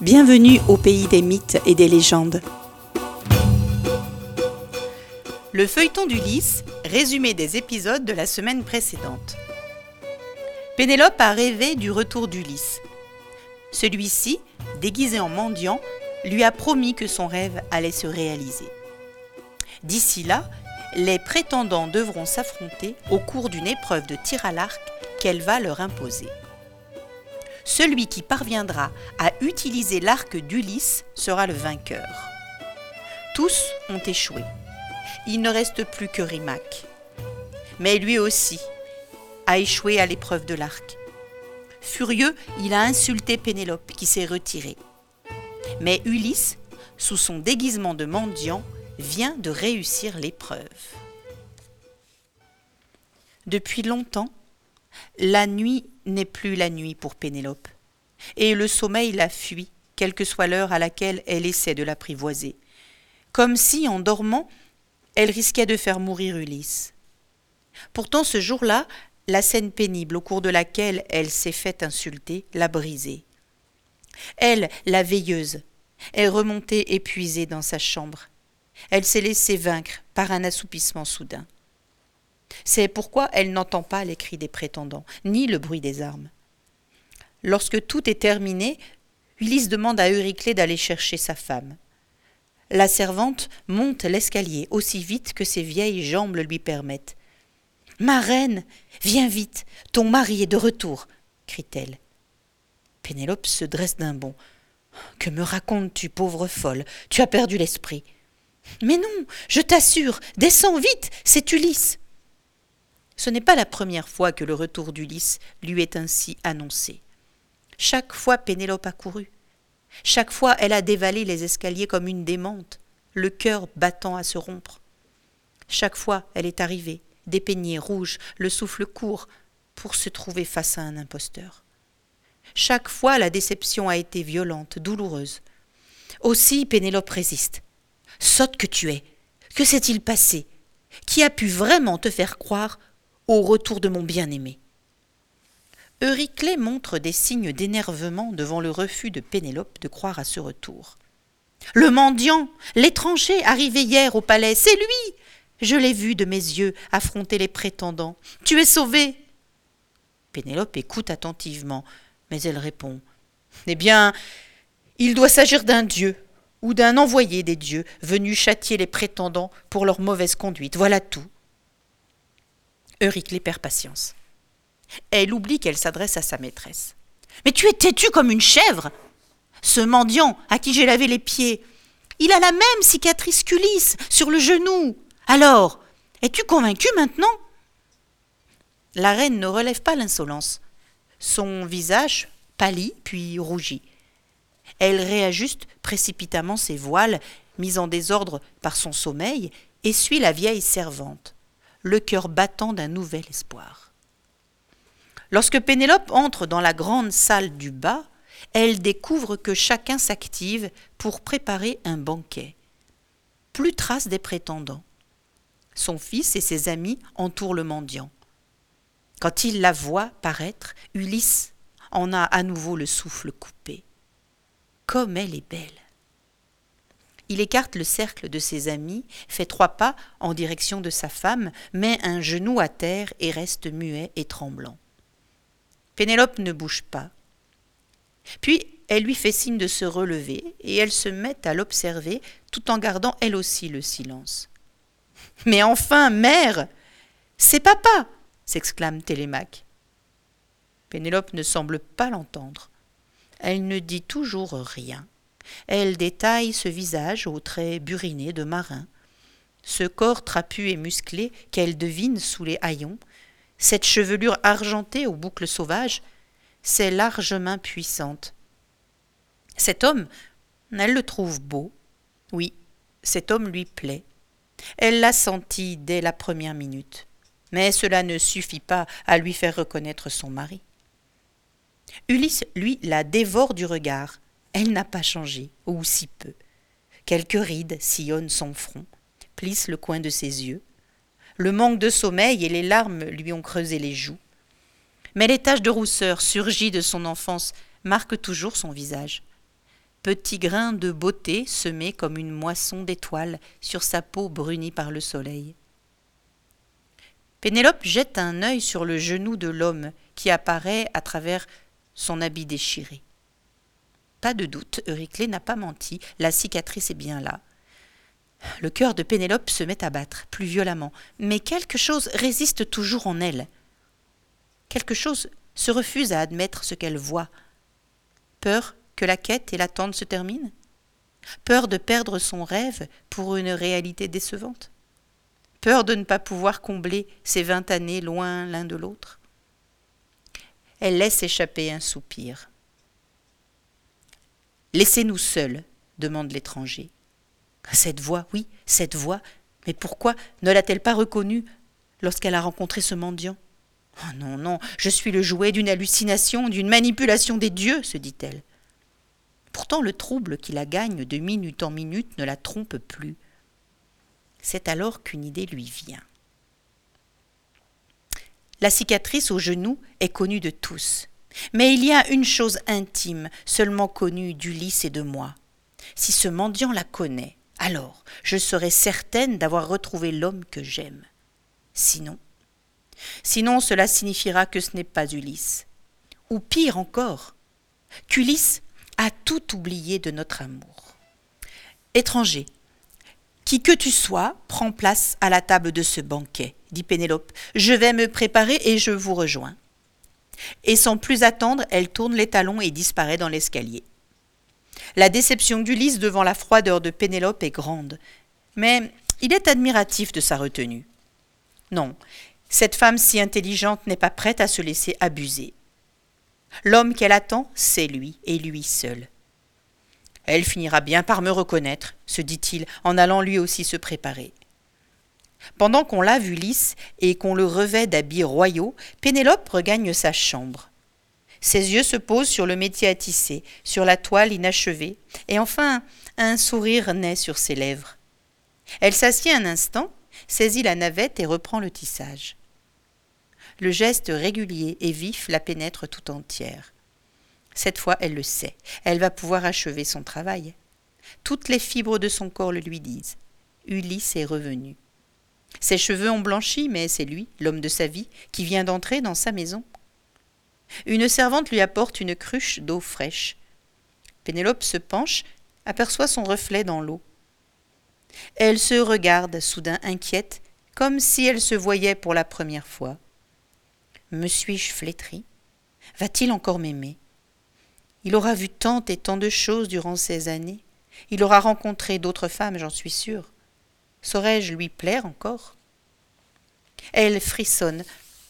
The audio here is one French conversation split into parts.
Bienvenue au pays des mythes et des légendes. Le feuilleton d'Ulysse, résumé des épisodes de la semaine précédente. Pénélope a rêvé du retour d'Ulysse. Celui-ci, déguisé en mendiant, lui a promis que son rêve allait se réaliser. D'ici là, les prétendants devront s'affronter au cours d'une épreuve de tir à l'arc qu'elle va leur imposer. Celui qui parviendra à utiliser l'arc d'Ulysse sera le vainqueur. Tous ont échoué. Il ne reste plus que Rimac. Mais lui aussi a échoué à l'épreuve de l'arc. Furieux, il a insulté Pénélope qui s'est retirée. Mais Ulysse, sous son déguisement de mendiant, vient de réussir l'épreuve. Depuis longtemps, la nuit n'est plus la nuit pour Pénélope, et le sommeil la fuit, quelle que soit l'heure à laquelle elle essaie de l'apprivoiser, comme si, en dormant, elle risquait de faire mourir Ulysse. Pourtant, ce jour-là, la scène pénible au cours de laquelle elle s'est fait insulter l'a brisée. Elle, la veilleuse, est remontée épuisée dans sa chambre. Elle s'est laissée vaincre par un assoupissement soudain. C'est pourquoi elle n'entend pas les cris des prétendants, ni le bruit des armes. Lorsque tout est terminé, Ulysse demande à Euryclée d'aller chercher sa femme. La servante monte l'escalier aussi vite que ses vieilles jambes le lui permettent. « Ma reine, viens vite, ton mari est de retour !» crie-t-elle. Pénélope se dresse d'un bond. « Que me racontes-tu, pauvre folle? Tu as perdu l'esprit. »« Mais non, je t'assure, descends vite, c'est Ulysse !» Ce n'est pas la première fois que le retour d'Ulysse lui est ainsi annoncé. Chaque fois Pénélope a couru. Chaque fois elle a dévalé les escaliers comme une démente, le cœur battant à se rompre. Chaque fois elle est arrivée, dépeignée, rouge, le souffle court, pour se trouver face à un imposteur. Chaque fois la déception a été violente, douloureuse. Aussi Pénélope résiste. « Sotte que tu es! Que s'est-il passé? Qui a pu vraiment te faire croire au retour de mon bien-aimé ?» Euryclée montre des signes d'énervement devant le refus de Pénélope de croire à ce retour. « Le mendiant, l'étranger arrivé hier au palais, c'est lui! Je l'ai vu de mes yeux affronter les prétendants. Tu es sauvée !» Pénélope écoute attentivement, mais elle répond « Eh bien, il doit s'agir d'un dieu ou d'un envoyé des dieux venu châtier les prétendants pour leur mauvaise conduite. Voilà tout. » Euryclée perd patience. Elle oublie qu'elle s'adresse à sa maîtresse. « Mais tu es têtue comme une chèvre! Ce mendiant à qui j'ai lavé les pieds, il a la même cicatrice qu'Ulysse sur le genou. Alors, es-tu convaincue maintenant ?» La reine ne relève pas l'insolence. Son visage pâlit puis rougit. Elle réajuste précipitamment ses voiles, mis en désordre par son sommeil, et suit la vieille servante, le cœur battant d'un nouvel espoir. Lorsque Pénélope entre dans la grande salle du bas, elle découvre que chacun s'active pour préparer un banquet. Plus trace des prétendants. Son fils et ses amis entourent le mendiant. Quand il la voit paraître, Ulysse en a à nouveau le souffle coupé. Comme elle est belle! Il écarte le cercle de ses amis, fait 3 pas en direction de sa femme, met un genou à terre et reste muet et tremblant. Pénélope ne bouge pas. Puis elle lui fait signe de se relever et elle se met à l'observer tout en gardant elle aussi le silence. « Mais enfin, mère, c'est papa !» s'exclame Télémaque. Pénélope ne semble pas l'entendre. Elle ne dit toujours rien. Elle détaille ce visage aux traits burinés de marin, ce corps trapu et musclé qu'elle devine sous les haillons, cette chevelure argentée aux boucles sauvages, ces larges mains puissantes. Cet homme, elle le trouve beau. Oui, cet homme lui plaît. Elle l'a senti dès la première minute. Mais cela ne suffit pas à lui faire reconnaître son mari. Ulysse, lui, la dévore du regard. Elle n'a pas changé, ou si peu. Quelques rides sillonnent son front, plissent le coin de ses yeux. Le manque de sommeil et les larmes lui ont creusé les joues. Mais les taches de rousseur surgies de son enfance marquent toujours son visage. petit grain de beauté semé comme une moisson d'étoiles sur sa peau brunie par le soleil. Pénélope jette un œil sur le genou de l'homme qui apparaît à travers son habit déchiré. Pas de doute, Euryclée n'a pas menti, la cicatrice est bien là. Le cœur de Pénélope se met à battre, plus violemment, mais quelque chose résiste toujours en elle. Quelque chose se refuse à admettre ce qu'elle voit. Peur que la quête et l'attente se terminent? Peur de perdre son rêve pour une réalité décevante? Peur de ne pas pouvoir combler ces 20 années loin l'un de l'autre? Elle laisse échapper un soupir. « Laissez-nous seuls », demande l'étranger. Cette voix, oui, cette voix, mais pourquoi ne l'a-t-elle pas reconnue lorsqu'elle a rencontré ce mendiant? « Oh non, non, je suis le jouet d'une hallucination, d'une manipulation des dieux, » se dit-elle. Pourtant le trouble qui la gagne de minute en minute ne la trompe plus. C'est alors qu'une idée lui vient. La cicatrice au genou est connue de tous. Mais il y a une chose intime, seulement connue d'Ulysse et de moi. Si ce mendiant la connaît, alors je serai certaine d'avoir retrouvé l'homme que j'aime. Sinon, cela signifiera que ce n'est pas Ulysse. Ou pire encore, qu'Ulysse a tout oublié de notre amour. Étranger, qui que tu sois, prends place à la table de ce banquet, dit Pénélope. Je vais me préparer et je vous rejoins. Et sans plus attendre, elle tourne les talons et disparaît dans l'escalier. La déception d'Ulysse devant la froideur de Pénélope est grande, mais il est admiratif de sa retenue. Non, cette femme si intelligente n'est pas prête à se laisser abuser. L'homme qu'elle attend, c'est lui, et lui seul. Elle finira bien par me reconnaître, se dit-il, en allant lui aussi se préparer. Pendant qu'on lave Ulysse et qu'on le revêt d'habits royaux, Pénélope regagne sa chambre. Ses yeux se posent sur le métier à tisser, sur la toile inachevée, et enfin un sourire naît sur ses lèvres. Elle s'assied un instant, saisit la navette et reprend le tissage. Le geste régulier et vif la pénètre tout entière. Cette fois, elle le sait. Elle va pouvoir achever son travail. Toutes les fibres de son corps le lui disent. Ulysse est revenu. Ses cheveux ont blanchi, mais c'est lui, l'homme de sa vie, qui vient d'entrer dans sa maison. Une servante lui apporte une cruche d'eau fraîche. Pénélope se penche, aperçoit son reflet dans l'eau. Elle se regarde, soudain inquiète, comme si elle se voyait pour la première fois. Me suis-je flétrie? Va-t-il encore m'aimer? Il aura vu tant et tant de choses durant ces années. Il aura rencontré d'autres femmes, j'en suis sûre. Saurais-je lui plaire encore? Elle frissonne.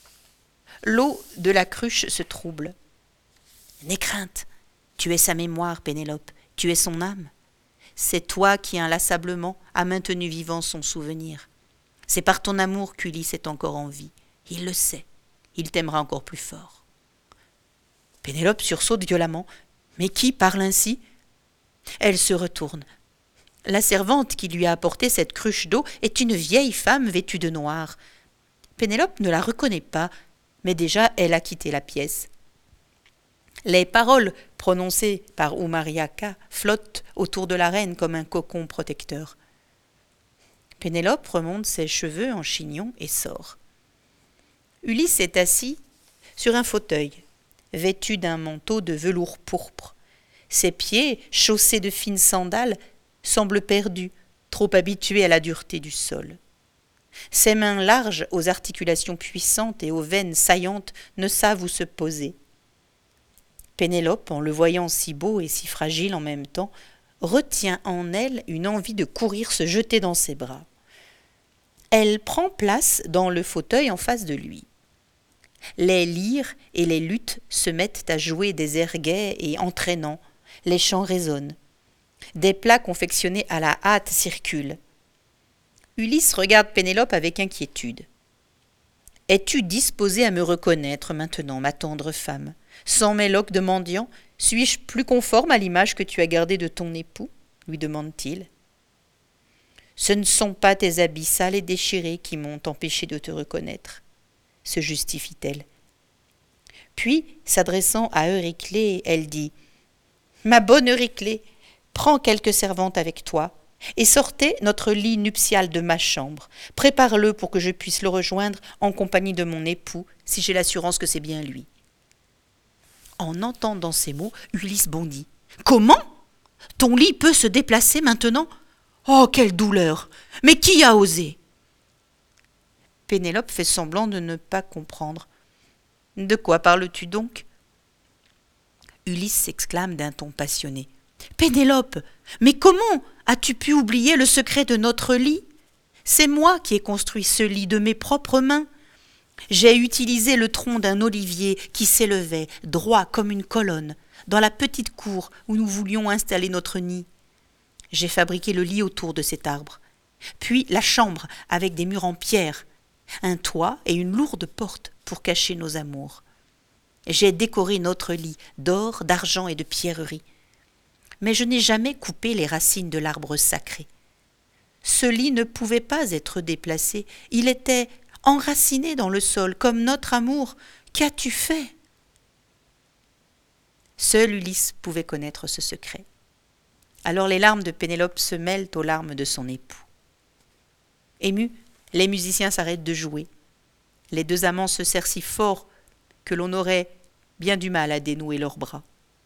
L'eau de la cruche se trouble. N'aie crainte, tu es sa mémoire, Pénélope, tu es son âme. C'est toi qui inlassablement as maintenu vivant son souvenir. C'est par ton amour qu'Ulysse est encore en vie. Il le sait, il t'aimera encore plus fort. Pénélope sursaute violemment. Mais qui parle ainsi? Elle se retourne. La servante qui lui a apporté cette cruche d'eau est une vieille femme vêtue de noir. Pénélope ne la reconnaît pas, mais déjà elle a quitté la pièce. Les paroles prononcées par Oumariaka flottent autour de la reine comme un cocon protecteur. Pénélope remonte ses cheveux en chignon et sort. Ulysse est assis sur un fauteuil, vêtu d'un manteau de velours pourpre. Ses pieds, chaussés de fines sandales, semblent perdus, trop habitués à la dureté du sol. Ses mains larges, aux articulations puissantes et aux veines saillantes, ne savent où se poser. Pénélope, en le voyant si beau et si fragile en même temps, retient en elle une envie de courir se jeter dans ses bras. Elle prend place dans le fauteuil en face de lui. Les lyres et les luttes se mettent à jouer des airs gais et entraînants. Les chants résonnent. Des plats confectionnés à la hâte circulent. Ulysse regarde Pénélope avec inquiétude. « Es-tu disposée à me reconnaître maintenant, ma tendre femme? Sans mes loques de mendiant, suis-je plus conforme à l'image que tu as gardée de ton époux ?» lui demande-t-il. « Ce ne sont pas tes habits sales et déchirés qui m'ont empêché de te reconnaître, » se justifie-t-elle. Puis, s'adressant à Euryclée, elle dit « Ma bonne Euryclée, Prends quelques servantes avec toi et sortez notre lit nuptial de ma chambre. Prépare-le pour que je puisse le rejoindre en compagnie de mon époux, si j'ai l'assurance que c'est bien lui. » En entendant ces mots, Ulysse bondit. « Comment ? Ton lit peut se déplacer maintenant ? Oh, quelle douleur ! Mais qui a osé ?» Pénélope fait semblant de ne pas comprendre. « De quoi parles-tu donc ?» Ulysse s'exclame d'un ton passionné. « Pénélope, mais comment as-tu pu oublier le secret de notre lit ? C'est moi qui ai construit ce lit de mes propres mains. J'ai utilisé le tronc d'un olivier qui s'élevait, droit comme une colonne, dans la petite cour où nous voulions installer notre nid. J'ai fabriqué le lit autour de cet arbre, puis la chambre avec des murs en pierre, un toit et une lourde porte pour cacher nos amours. J'ai décoré notre lit d'or, d'argent et de pierreries. Mais je n'ai jamais coupé les racines de l'arbre sacré. Ce lit ne pouvait pas être déplacé, il était enraciné dans le sol, comme notre amour. Qu'as-tu fait ? » Seul Ulysse pouvait connaître ce secret. Alors les larmes de Pénélope se mêlent aux larmes de son époux. Émus, les musiciens s'arrêtent de jouer. Les deux amants se serrent si fort que l'on aurait bien du mal à dénouer leurs bras.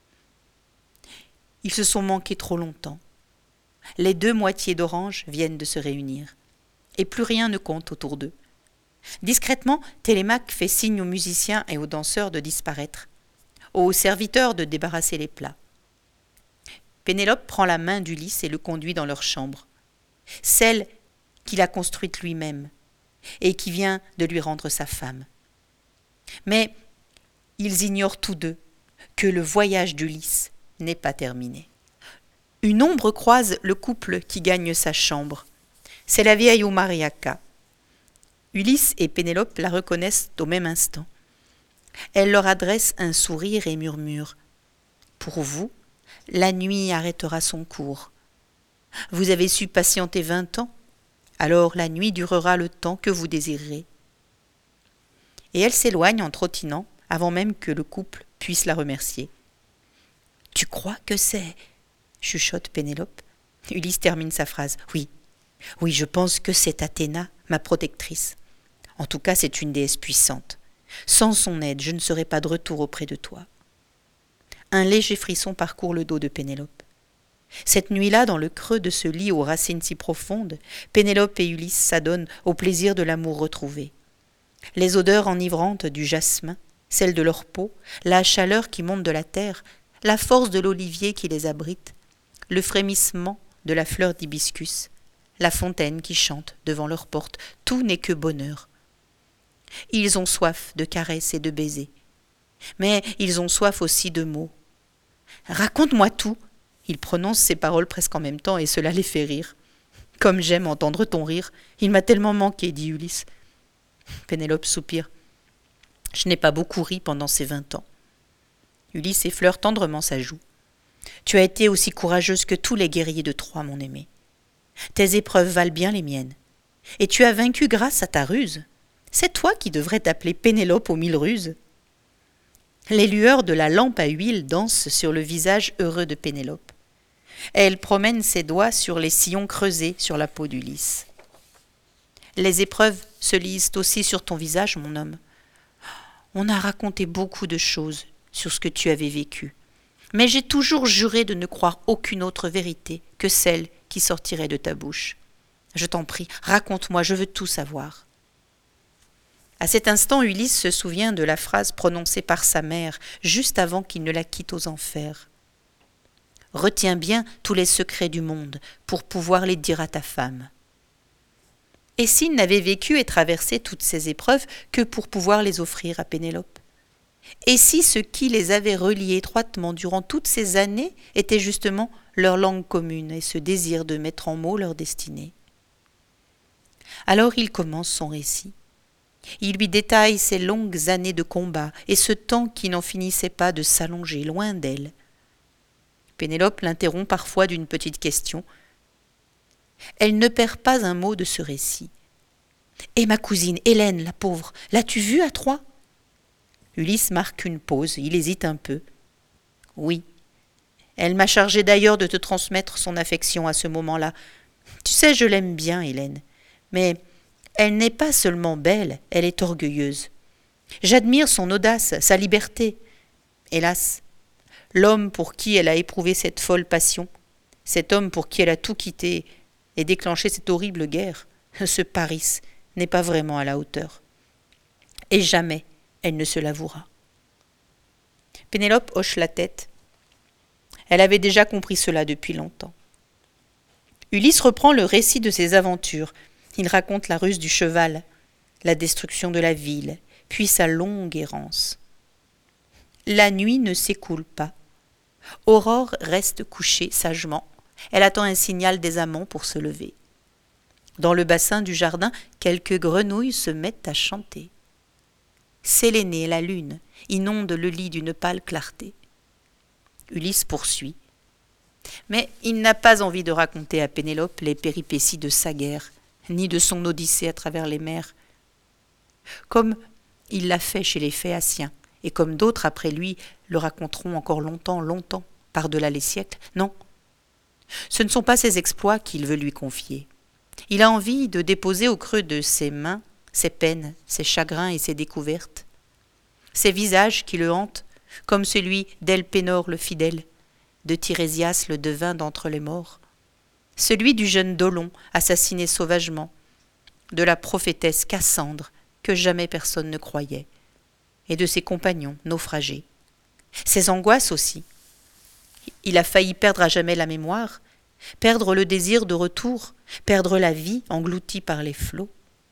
Ils se sont manqués trop longtemps. Les deux moitiés d'orange viennent de se réunir, et plus rien ne compte autour d'eux. Discrètement, Télémaque fait signe aux musiciens et aux danseurs de disparaître, aux serviteurs de débarrasser les plats. Pénélope prend la main d'Ulysse et le conduit dans leur chambre, celle qu'il a construite lui-même et qui vient de lui rendre sa femme. Mais ils ignorent tous deux que le voyage d'Ulysse n'est pas terminé. Une ombre croise le couple qui gagne sa chambre. C'est la vieille Omariaca. Ulysse et Pénélope la reconnaissent au même instant. Elle leur adresse un sourire et murmure : « Pour vous, la nuit arrêtera son cours. Vous avez su patienter 20 ans, alors la nuit durera le temps que vous désirerez. » Et elle s'éloigne en trottinant avant même que le couple puisse la remercier. « Tu crois que c'est… » chuchote Pénélope. Ulysse termine sa phrase. « Oui, je pense que c'est Athéna, ma protectrice. En tout cas, c'est une déesse puissante. Sans son aide, je ne serais pas de retour auprès de toi. » Un léger frisson parcourt le dos de Pénélope. Cette nuit-là, dans le creux de ce lit aux racines si profondes, Pénélope et Ulysse s'adonnent au plaisir de l'amour retrouvé. Les odeurs enivrantes du jasmin, celles de leur peau, la chaleur qui monte de la terre, la force de l'olivier qui les abrite, le frémissement de la fleur d'hibiscus, la fontaine qui chante devant leur porte, tout n'est que bonheur. Ils ont soif de caresses et de baisers, mais ils ont soif aussi de mots. « Raconte-moi tout !» Ils prononcent ces paroles presque en même temps et cela les fait rire. « Comme j'aime entendre ton rire, il m'a tellement manqué, » dit Ulysse. Pénélope soupire. « Je n'ai pas beaucoup ri pendant ces 20 ans. » Ulysse effleure tendrement sa joue. « Tu as été aussi courageuse que tous les guerriers de Troie, mon aimé. Tes épreuves valent bien les miennes. Et tu as vaincu grâce à ta ruse. C'est toi qui devrais t'appeler Pénélope aux 1000 ruses. » Les lueurs de la lampe à huile dansent sur le visage heureux de Pénélope. Elle promène ses doigts sur les sillons creusés sur la peau d'Ulysse. Les épreuves se lisent aussi sur ton visage, mon homme. On a raconté beaucoup de choses sur ce que tu avais vécu, mais j'ai toujours juré de ne croire aucune autre vérité que celle qui sortirait de ta bouche. Je t'en prie, raconte-moi, je veux tout savoir. À cet instant, Ulysse se souvient de la phrase prononcée par sa mère juste avant qu'il ne la quitte aux enfers. « Retiens bien tous les secrets du monde pour pouvoir les dire à ta femme. » Et s'il n'avait vécu et traversé toutes ces épreuves que pour pouvoir les offrir à Pénélope ? Et si ce qui les avait reliés étroitement durant toutes ces années était justement leur langue commune et ce désir de mettre en mots leur destinée ? Alors il commence son récit. Il lui détaille ses longues années de combat et ce temps qui n'en finissait pas de s'allonger loin d'elle. Pénélope l'interrompt parfois d'une petite question. Elle ne perd pas un mot de ce récit. « Et ma cousine, Hélène, la pauvre, l'as-tu vue à Troie ?» Ulysse marque une pause, il hésite un peu. « Oui, Elle m'a chargé d'ailleurs de te transmettre son affection à ce moment-là. Tu sais, je l'aime bien, Hélène. Mais elle n'est pas seulement belle, elle est orgueilleuse. J'admire son audace, sa liberté. Hélas, l'homme pour qui elle a éprouvé cette folle passion, cet homme pour qui elle a tout quitté et déclenché cette horrible guerre, ce Paris, n'est pas vraiment à la hauteur. Et jamais elle ne se l'avouera. Pénélope hoche la tête. Elle avait déjà compris cela depuis longtemps. Ulysse reprend le récit de ses aventures. Il raconte la ruse du cheval, la destruction de la ville, puis sa longue errance. La nuit ne s'écoule pas. Aurore reste couchée sagement. Elle attend un signal des amants pour se lever. Dans le bassin du jardin, quelques grenouilles se mettent à chanter. Sélénée, la lune, inonde le lit d'une pâle clarté. Ulysse poursuit. Mais il n'a pas envie de raconter à Pénélope les péripéties de sa guerre, ni de son odyssée à travers les mers. Comme il l'a fait chez les Phéaciens, et comme d'autres après lui le raconteront encore longtemps, par-delà les siècles, non. Ce ne sont pas ses exploits qu'il veut lui confier. Il a envie de déposer au creux de ses mains ses peines, ses chagrins et ses découvertes. Ces visages qui le hantent, comme celui d'Elpénor le fidèle, de Tirésias le devin d'entre les morts, celui du jeune Dolon assassiné sauvagement, de la prophétesse Cassandre que jamais personne ne croyait, et de ses compagnons naufragés. Ses angoisses aussi. Il a failli perdre à jamais la mémoire, perdre le désir de retour, perdre la vie engloutie par les flots.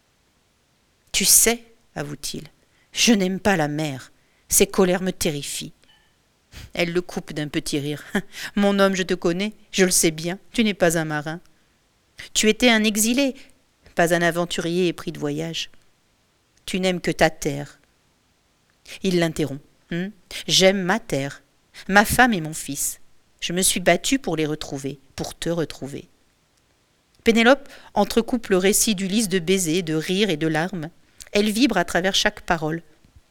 « Tu sais, avoue-t-il, je n'aime pas la mer, ses colères me terrifient. » Elle le coupe d'un petit rire. « Mon homme, je te connais, je le sais bien, tu n'es pas un marin. Tu étais un exilé, pas un aventurier épris de voyage. Tu n'aimes que ta terre. » Il l'interrompt. « J'aime ma terre, ma femme et mon fils. Je me suis battue pour les retrouver, pour te retrouver. » Pénélope entrecoupe le récit d'Ulysse de baisers, de rires et de larmes. Elle vibre à travers chaque parole.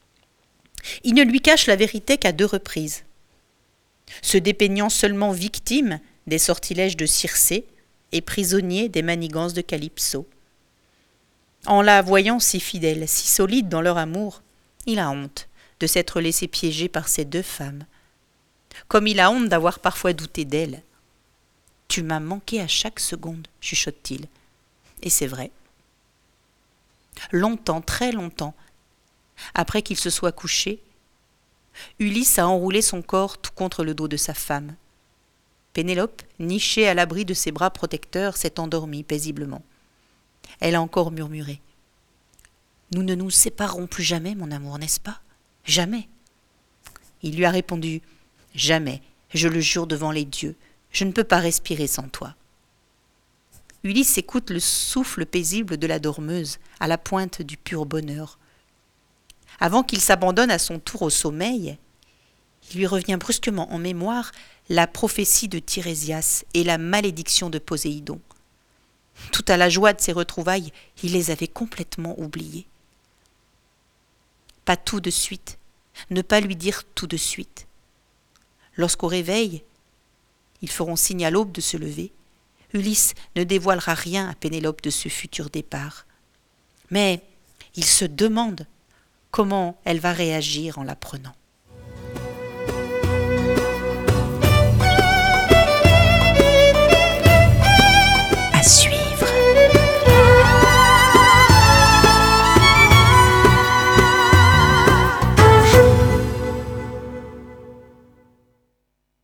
Il ne lui cache la vérité qu'à 2 reprises. Se dépeignant seulement victime des sortilèges de Circé et prisonnier des manigances de Calypso. En la voyant si fidèle, si solide dans leur amour, il a honte de s'être laissé piéger par ces 2 femmes. Comme il a honte d'avoir parfois douté d'elle. « Tu m'as manqué à chaque seconde, » chuchote-t-il. Et c'est vrai. Longtemps, très longtemps, après qu'il se soit couché, Ulysse a enroulé son corps tout contre le dos de sa femme. Pénélope, nichée à l'abri de ses bras protecteurs, s'est endormie paisiblement. Elle a encore murmuré. « Nous ne nous séparerons plus jamais, mon amour, n'est-ce pas? Jamais. » Il lui a répondu. « Jamais, je le jure devant les dieux, je ne peux pas respirer sans toi. » Ulysse écoute le souffle paisible de la dormeuse, à la pointe du pur bonheur. Avant qu'il s'abandonne à son tour au sommeil, il lui revient brusquement en mémoire la prophétie de Tirésias et la malédiction de Poséidon. Tout à la joie de ses retrouvailles, il les avait complètement oubliées. Pas tout de suite, ne pas lui dire tout de suite. Lorsqu'au réveil, ils feront signe à l'aube de se lever, Ulysse ne dévoilera rien à Pénélope de ce futur départ. Mais il se demande comment elle va réagir en l'apprenant.